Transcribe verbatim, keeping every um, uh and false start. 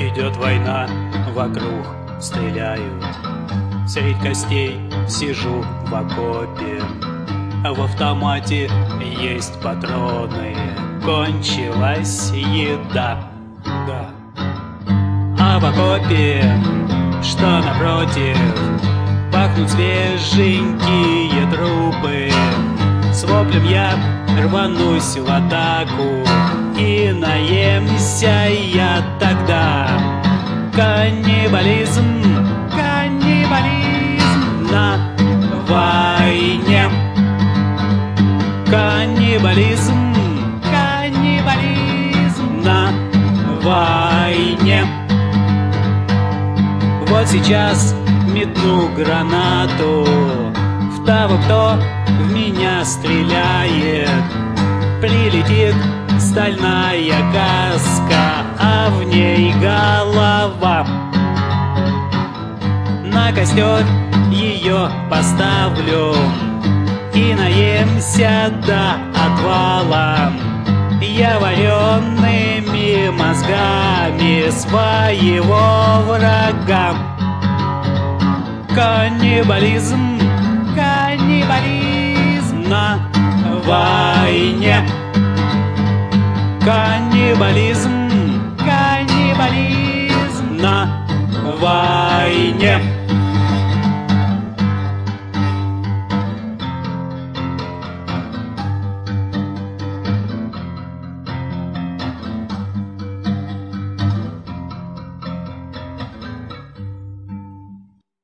Идет война, вокруг стреляют. Средь костей сижу в окопе, а в автомате есть патроны. Кончилась еда, да. А в окопе, что напротив, пахнут свеженькие трупы. С воплем я рванусь в атаку, и наемся я тогда. Каннибализм, каннибализм на войне. Каннибализм, каннибализм на войне. Вот сейчас метну гранату в того, кто в меня стреляет. Прилетит стальная каска, а в ней голова. На костер ее поставлю и наемся до отвала. Я вареными мозгами своего врага. Каннибализм, каннибализм на войне. Каннибализм,